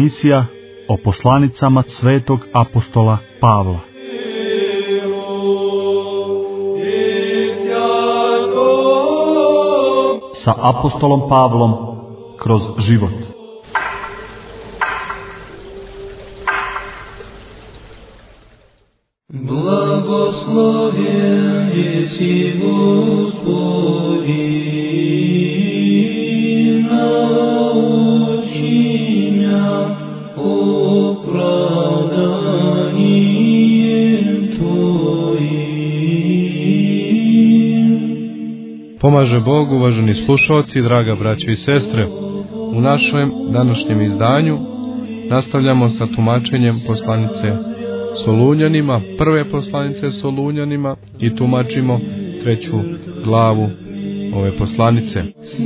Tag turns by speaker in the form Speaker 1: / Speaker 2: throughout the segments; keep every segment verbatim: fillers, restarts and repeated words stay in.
Speaker 1: Emisija o poslanicama svetog apostola Pavla. Sa apostolom Pavlom kroz život.
Speaker 2: Blagoslovljen jesi Gospodi, nauči mja opravdanjem Tvojim.
Speaker 3: Pomaže Bog, uvaženi slušalci, draga braćo i sestre. U našem današnjem izdanju nastavljamo sa tumačenjem poslanice Solunjanima, prve poslanice Solunjanima, i tumačimo treću glavu ove poslanice.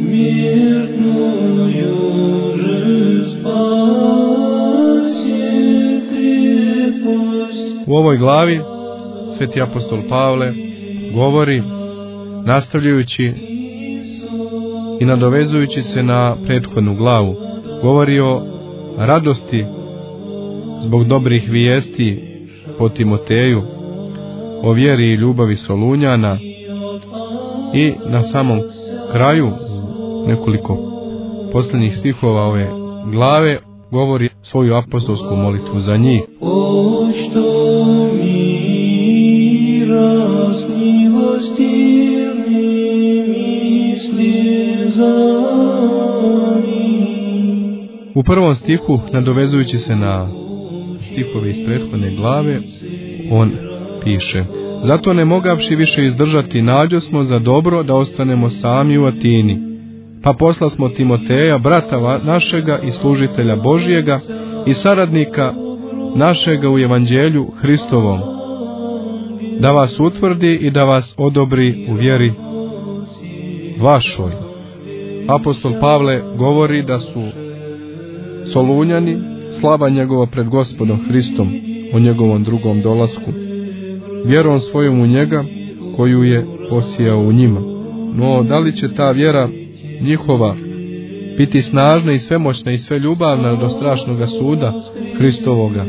Speaker 3: U ovoj glavi sveti apostol Pavle govori, nastavljajući i nadovezujući se na prethodnu glavu, govori o radosti zbog dobrih vijesti po Timoteju, o vjeri i ljubavi Solunjana, i na samom kraju nekoliko posljednjih stihova ove glave govori svoju apostolsku molitvu za njih.
Speaker 2: O što mi rasmilostivni misli za njih.
Speaker 3: U prvom stihu, nadovezujući se na stihove iz prethodne glave, on piše: zato ne mogavši više izdržati, nađosmo za dobro da ostanemo sami u Atini. Pa poslasmo Timoteja, brata našega i služitelja Božijega i saradnika našega u evanđelju Hristovom, da vas utvrdi i da vas odobri u vjeri vašoj. Apostol Pavle govori da su Solunjani slava njegova pred Gospodom Hristom o njegovom drugom dolasku, vjerom svojom u njega koju je posijao u njima. No, da li će ta vjera njihova biti snažna i svemoćna i sve ljubavna do strašnoga suda Hristovoga?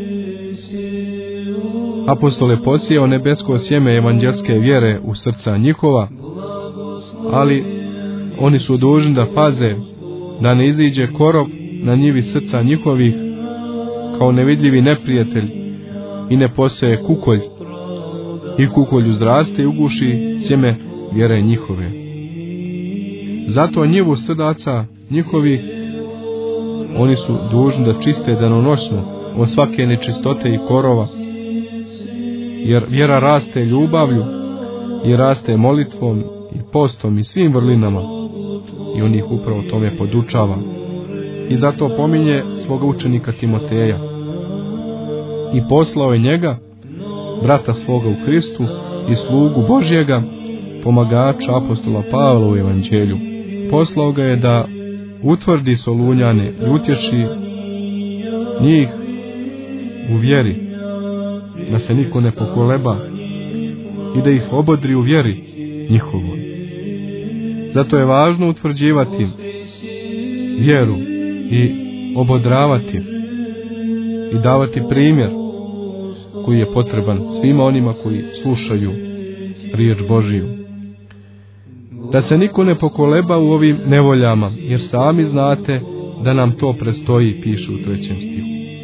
Speaker 3: Apostol je posijao nebesko sjeme evanđelske vjere u srca njihova, ali oni su dužni da paze da ne iziđe korov na njivi srca njihovih kao nevidljivi neprijatelj i ne poseje kukolj, i kukolj uzraste i uguši sjeme vjere njihove. Zato njivu srdaca njihovih oni su dužni da čiste danonoćno od svake nečistote i korova, jer vjera raste ljubavlju i raste molitvom i postom i svim vrlinama, i on ih upravo tome podučava. I zato pominje svoga učenika Timoteja i poslao je njega, brata svoga u Hristu i slugu Božjega, pomagača apostola Pavla u evanđelju. Poslao ga je da utvrdi Solunjane i utješi njih u vjeri, da se niko ne pokoleba, i da ih obodri u vjeri njihovoj. Zato je važno utvrđivati vjeru i obodravati i davati primjer koji je potreban svima onima koji slušaju riječ Božiju. Da se niko ne pokoleba u ovim nevoljama, jer sami znate da nam to predstoji, piše u trećem stihu.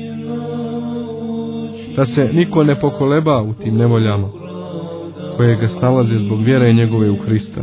Speaker 3: Da se niko ne pokoleba u tim nevoljama koje ga snalaze zbog vjere njegove u Hrista.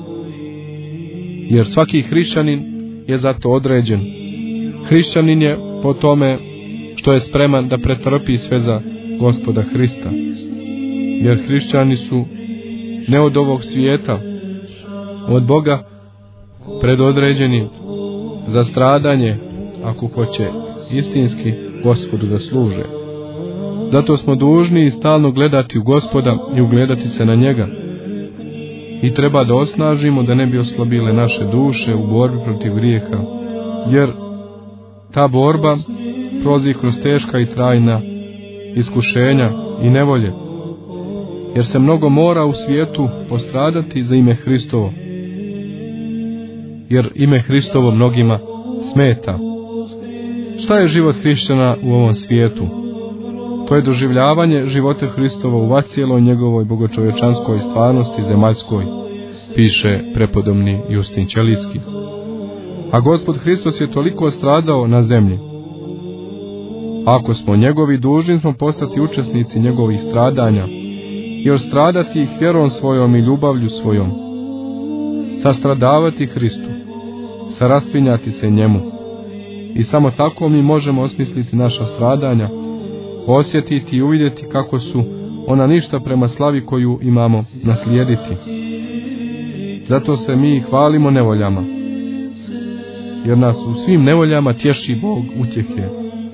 Speaker 3: Jer svaki hrišćanin je zato određen. Hrišćanin je po tome što je spreman da pretrpi sve za Gospoda Hrista. Jer hrišćani su ne od ovog svijeta, od Boga predodređeni za stradanje, ako hoće istinski Gospodu da služe. Zato smo dužni stalno gledati u Gospoda i ugledati se na njega. I treba da osnažimo da ne bi oslabile naše duše u borbi protiv grijeha, jer ta borba prolazi kroz teška i trajna iskušenja i nevolje, jer se mnogo mora u svijetu postradati za ime Hristovo, jer ime Hristovo mnogima smeta. Šta je život hrišćana u ovom svijetu? To je doživljavanje života Hristova u vascijeloj njegovoj bogočovječanskoj stvarnosti zemaljskoj, piše prepodobni Justin Ćelijski. A Gospod Hristos je toliko stradao na zemlji. Ako smo njegovi, dužni smo postati učesnici njegovih stradanja i ostradati ih vjerom svojom i ljubavlju svojom. Sastradavati Hristu, saraspinjati se njemu. I samo tako mi možemo osmisliti naša stradanja, osjetiti i uvidjeti kako su ona ništa prema slavi koju imamo naslijediti. Zato se mi hvalimo nevoljama, jer nas u svim nevoljama tješi Bog utjehe.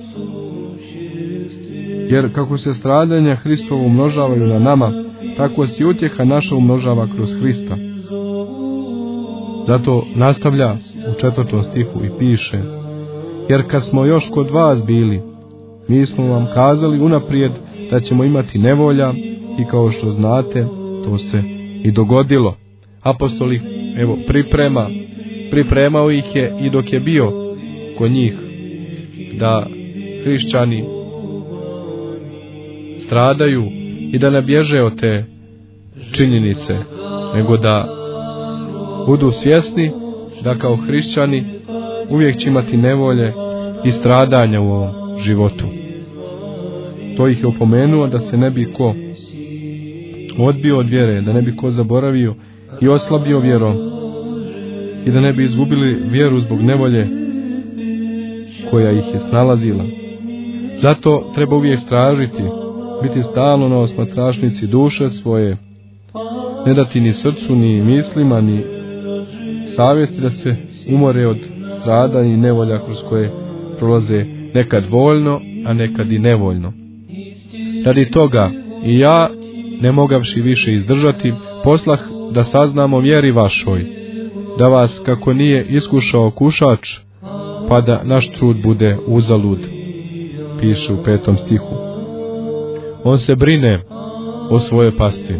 Speaker 3: Jer kako se stradanja Hristovo umnožavaju na nama, tako se utjeha naša umnožava kroz Hrista. Zato nastavlja u četvrtom stihu i piše: jer kad smo još kod vas bili, mi smo vam kazali unaprijed da ćemo imati nevolja i kao što znate, to se i dogodilo. Apostol ih, evo, priprema, pripremao ih je i dok je bio kod njih, da hrišćani stradaju i da ne bježe od te činjenice, nego da budu svjesni da kao hrišćani uvijek će imati nevolje i stradanja u ovom životu. To ih je opomenuo da se ne bi ko odbio od vjere, da ne bi ko zaboravio i oslabio vjerom i da ne bi izgubili vjeru zbog nevolje koja ih je snalazila. Zato treba uvijek stražiti, biti stalno na osmatrašnici duše svoje, ne dati ni srcu, ni mislima, ni savjesti da se umore od stradanja i nevolja kroz koje prolaze nekad voljno, a nekad i nevoljno. Radi toga i ja, ne mogavši više izdržati, poslah da saznamo vjeri vašoj, da vas kako nije iskušao kušač, pa da naš trud bude uzalud, piše u petom stihu. On se brine o svojoj pasti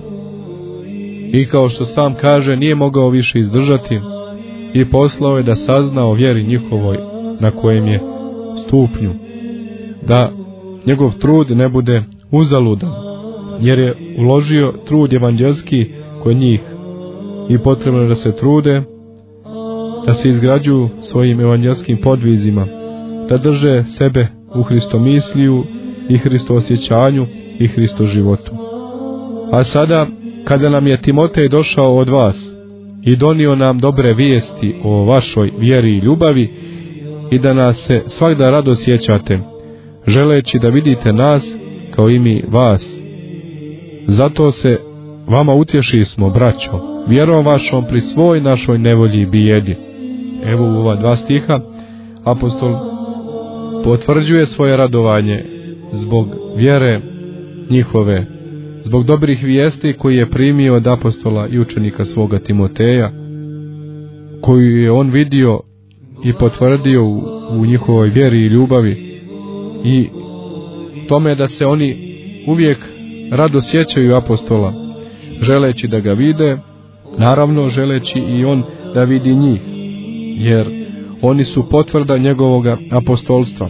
Speaker 3: i kao što sam kaže, nije mogao više izdržati i poslao je da sazna o vjeri njihovoj na kojem je stupnju, da njegov trud ne bude uzaludan, jer je uložio trud evanđelski kod njih i potrebno je da se trude, da se izgrađuju svojim evanđelskim podvizima, da drže sebe u Hristomisliju i Hristoosjećanju i Hristoživotu. A sada, kada nam je Timotej došao od vas i donio nam dobre vijesti o vašoj vjeri i ljubavi i da nas se svagda rado sjećate, želeći da vidite nas kao i mi vas. Zato se vama utješi smo, braćo, vjerom vašom pri svoj našoj nevolji i bijedi. Evo u ova dva stiha apostol potvrđuje svoje radovanje zbog vjere njihove, zbog dobrih vijesti koji je primio od apostola i učenika svoga Timoteja, koju je on vidio i potvrdio u, u njihovoj vjeri i ljubavi, i tome da se oni uvijek rado sjećaju apostola, želeći da ga vide, naravno želeći i on da vidi njih, jer oni su potvrda njegovoga apostolstva,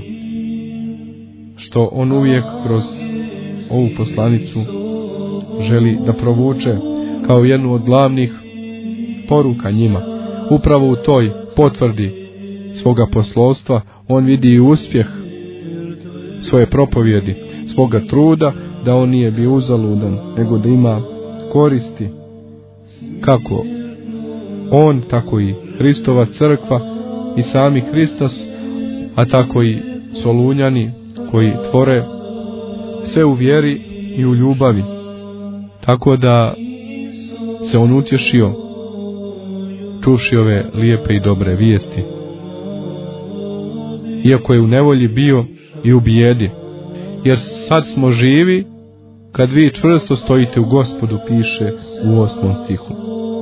Speaker 3: što on uvijek kroz ovu poslanicu želi da provuče kao jednu od glavnih poruka njima. Upravo u toj potvrdi svoga poslovstva on vidi i uspjeh svoje propovjedi, svoga truda, da on nije bio uzaludan, nego da ima koristi, kako on, tako i Hristova crkva i sami Hristos, a tako i Solunjani koji tvore sve u vjeri i u ljubavi. Tako da se on utješio čuvši ove lijepe i dobre vijesti, iako je u nevolji bio i u bijedi. Jer sad smo živi kad vi čvrsto stojite u Gospodu, piše u osmom stihu.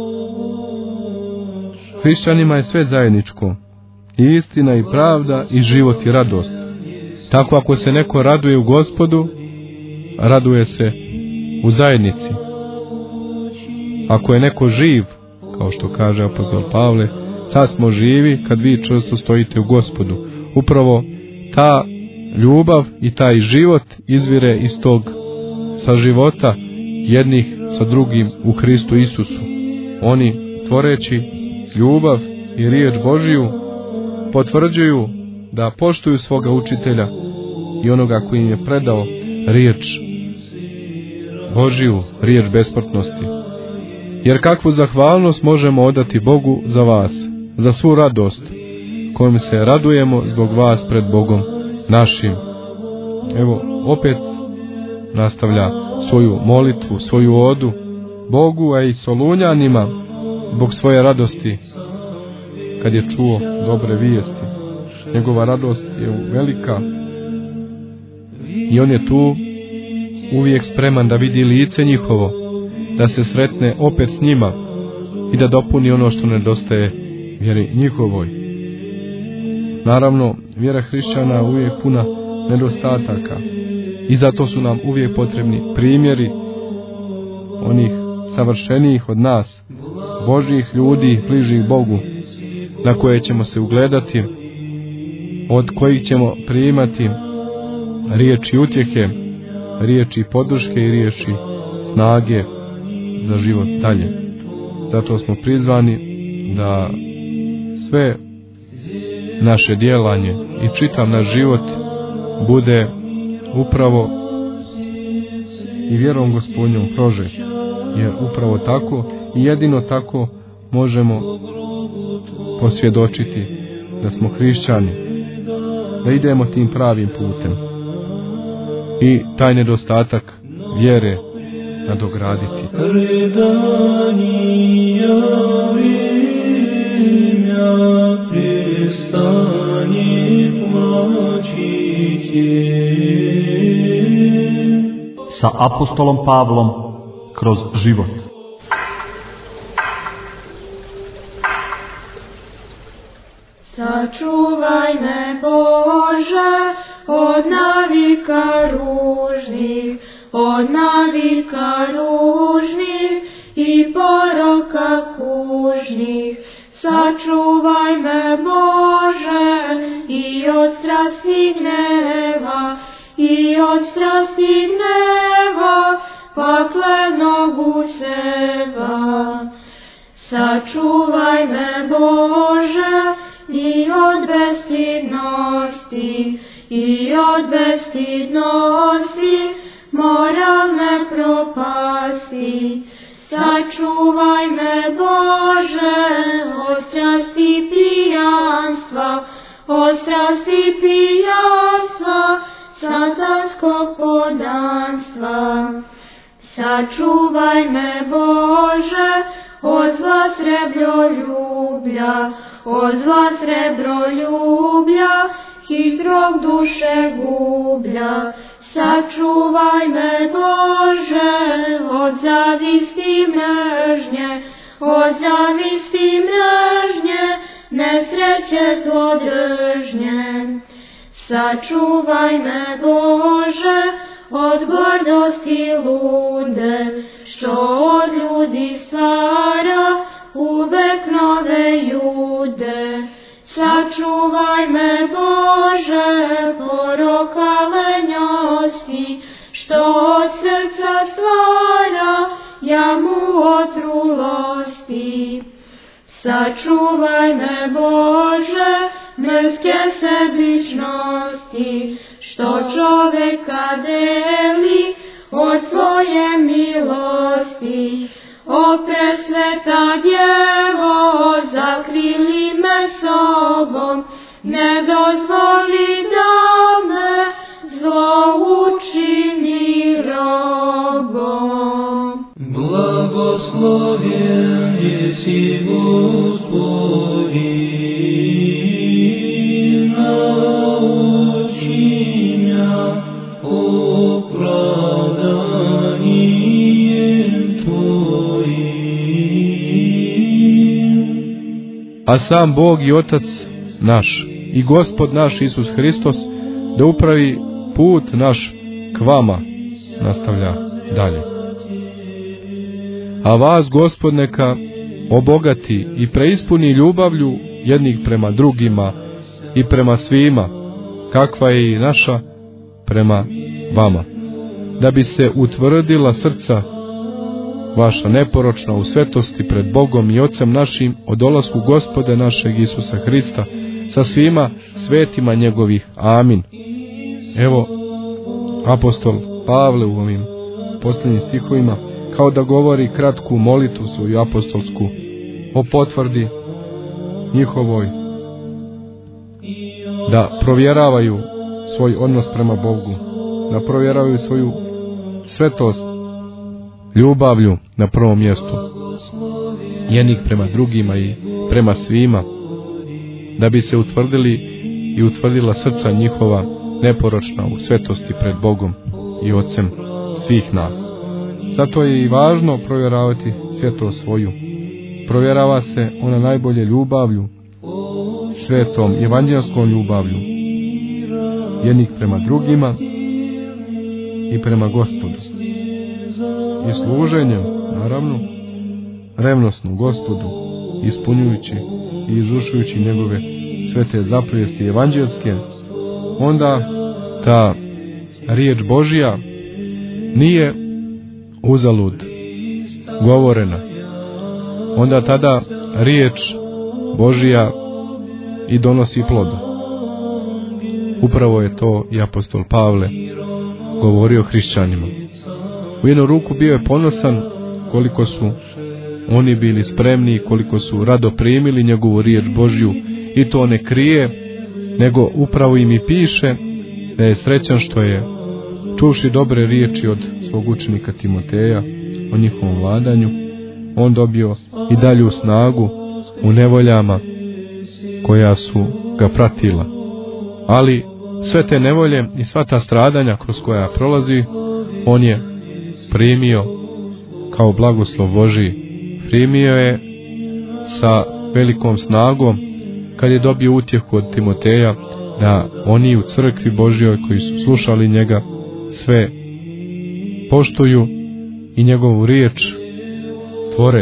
Speaker 3: Hrišćanima je sve zajedničko, i istina i pravda i život i radost. Tako ako se neko raduje u Gospodu, raduje se u zajednici. Ako je neko živ, kao što kaže apostol Pavle, sad smo živi kad vi čvrsto stojite u Gospodu. Upravo ta ljubav i taj život izvire iz tog sa života jednih sa drugim u Hristu Isusu. Oni, tvoreći ljubav i riječ Božiju, potvrđuju da poštuju svoga učitelja i onoga koji im je predao riječ Božiju, riječ besplatnosti. Jer kakvu zahvalnost možemo odati Bogu za vas, za svu radost kojom se radujemo zbog vas pred Bogom našim. Evo, opet nastavlja svoju molitvu, svoju odu Bogu, a i Solunjanima zbog svoje radosti kad je čuo dobre vijesti. Njegova radost je velika i on je tu uvijek spreman da vidi lice njihovo, da se sretne opet s njima i da dopuni ono što nedostaje vjeri njihovoj. Naravno, vjera hrišćana je uvijek puna nedostataka i zato su nam uvijek potrebni primjeri onih savršenijih od nas, Božjih ljudi, bližih Bogu, na koje ćemo se ugledati, od kojih ćemo primati riječi utjehe, riječi podrške i riječi snage za život dalje. Zato smo prizvani da sve naše djelanje i čitav naš život bude upravo i vjerom Gospodnjom prožet, jer upravo tako i jedino tako možemo posvjedočiti da smo hrišćani, da idemo tim pravim putem i taj nedostatak vjere nadograditi.
Speaker 1: Sa apostolom Pavlom kroz život.
Speaker 4: Sačuvaj me, Bože, od navika ružnih, od navika ružnih i poroka kužnih. Sačuvaj me, Bože, i od strasti gneva, i od strasti gneva, paklenog useva. Sačuvaj me, Bože, i od bestidnosti, i od bestidnosti, moralne propasti. Sačuvaj me, Bože, od strasti pijanstva, od strasti pijanstva, satanskog podanstva. Sačuvaj me, Bože, od zla srebroljublja, od zla srebroljublja, hitrog duše gublja. Sačuvaj me, Bože, od zavisti mržnje, od zavisti mržnje, nesreće zlodržnje. Sačuvaj me, Bože, od gordosti lude, što od ljudi stvara uvek nove jude. Sačuvaj me, Bože, poroka lenjosti, što od srca stvara jamu otrulosti. Sačuvaj me, Bože, mrske sebičnosti, što čoveka deli od svoje milosti. O presveta Djevo, zakrili me sobom, ne dozvoli da me zlo učini robom.
Speaker 2: Blagoslovljen jesi Gospodi, nauči mja opravdanjem Tvojim.
Speaker 3: A sam Bog i Otac naš i Gospod naš Isus Hristos da upravi put naš k vama, nastavlja dalje. A vas Gospod neka obogati i preispuni ljubavlju jednih prema drugima i prema svima, kakva je i naša prema vama, da bi se utvrdila srca vaša neporočna u svetosti pred Bogom i Ocem našim o dolasku Gospode našeg Isusa Hrista sa svima svetima njegovih. Amin. Evo, apostol Pavle u ovim posljednjim stihovima kao da govori kratku molitvu svoju apostolsku o potvrdi njihovoj, da provjeravaju svoj odnos prema Bogu, da provjeravaju svoju svetost ljubavlju na prvom mjestu, jednih prema drugima i prema svima, da bi se utvrdili i utvrdila srca njihova neporočna u svetosti pred Bogom i Ocem svih nas. Zato je i važno provjeravati svetost svoju. Provjerava se ona najbolje ljubavlju, svetom evanđelskom ljubavlju, jednih prema drugima i prema Gospodu. I služenjem, naravno, revnosno Gospodu, ispunjujući i izvršujući njegove svete zapovijesti evanđelske, onda ta riječ Božja nije uzalud govorena. Onda tada riječ Božja i donosi ploda. Upravo je to i apostol Pavle govorio hrišćanima. U jednu ruku bio je ponosan koliko su oni bili spremni, koliko su rado primili njegovu riječ Božju, i to ne krije, nego upravo im i piše da je srećan što je, čuvši dobre riječi od svog učenika Timoteja o njihovom vladanju, on dobio i dalju snagu u nevoljama koja su ga pratila. Ali sve te nevolje i sva ta stradanja kroz koja prolazi, on je primio kao blagoslov Božji. Primio je sa velikom snagom kad je dobio utjehu od Timoteja da oni u crkvi Božjoj koji su slušali njega sve poštuju i njegovu riječ tvore.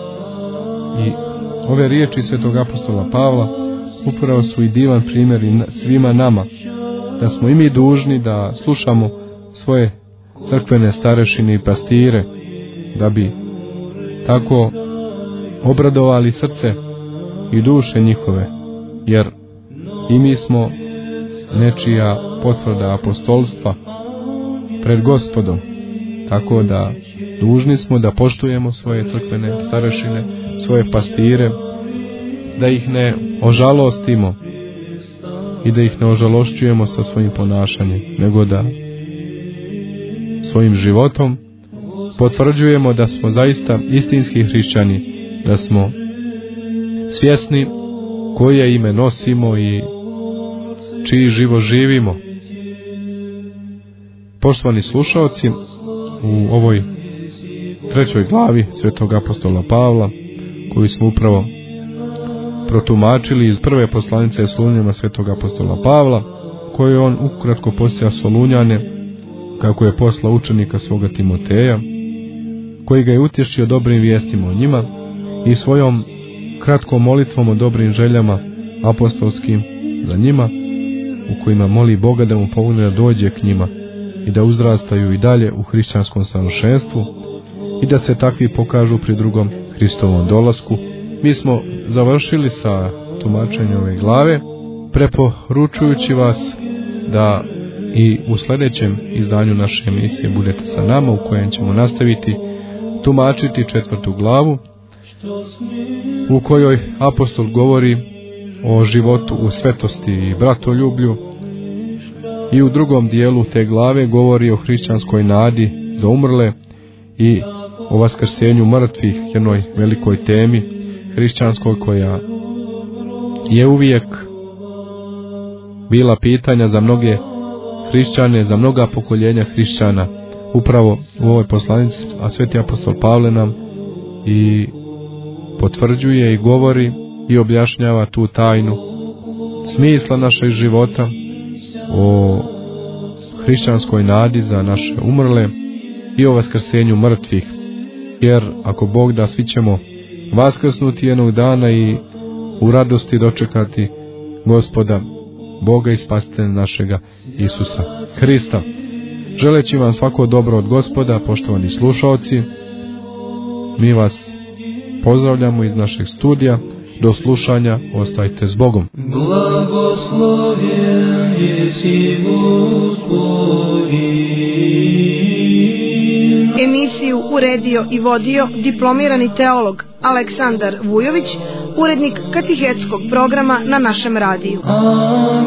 Speaker 3: I ove riječi svetog apostola Pavla upravo su i divan primjer i svima nama, da smo i mi dužni da slušamo svoje crkvene starešine i pastire, da bi tako obradovali srce i duše njihove, jer i mi smo nečija potvrda apostolstva pred Gospodom, tako da dužni smo da poštujemo svoje crkvene starešine, svoje pastire, da ih ne ožalostimo i da ih ne ožalošćujemo sa svojim ponašanjem, nego da svojim životom potvrđujemo da smo zaista istinski hrišćani, da smo svjesni koje ime nosimo i čiji život živimo. Poštovani slušalci, u ovoj trećoj glavi svetog apostola Pavla, koju smo upravo protumačili iz prve poslanice Solunjanima svetog apostola Pavla, koju on ukratko posjeća Solunjane, kako je poslao učenika svoga Timoteja, koji ga je utješio dobrim vijestima o njima i svojom kratkom molitvom o dobrim željama apostolskim za njima, u kojima moli Boga da mu pomogne da dođe k njima i da uzrastaju i dalje u hrišćanskom savršenstvu i da se takvi pokažu pri drugom Hristovom dolasku. Mi smo završili sa tumačenjem ove glave, preporučujući vas da i u sljedećem izdanju naše emisije budete sa nama, u kojem ćemo nastaviti tumačiti četvrtu glavu, u kojoj apostol govori o životu u svetosti i bratoljublju, i u drugom dijelu te glave govori o hrišćanskoj nadi za umrle i o vaskrsenju mrtvih, jednoj velikoj temi hrišćanskoj koja je uvijek bila pitanja za mnoge hrišćane, za mnoga pokoljenja hrišćana. Upravo u ovoj poslanici, a sveti apostol Pavle nam i potvrđuje i govori i objašnjava tu tajnu smisla našeg života, o hrišćanskoj nadi za naše umrle i o vaskrsenju mrtvih. Jer ako Bog da, svi ćemo vaskrsnuti jednog dana i u radosti dočekati Gospoda Boga i Spasitelja našega Isusa Hrista. Želeći vam svako dobro od Gospoda, poštovani slušaoci, mi vas pozdravljamo iz našeg studija. Do slušanja, ostajte s Bogom.
Speaker 2: Blagosloven jesi Gospodin.
Speaker 5: Emisiju uredio i vodio diplomirani teolog Aleksandar Vujović, urednik katehetskog programa na našem radiju.
Speaker 2: Amen.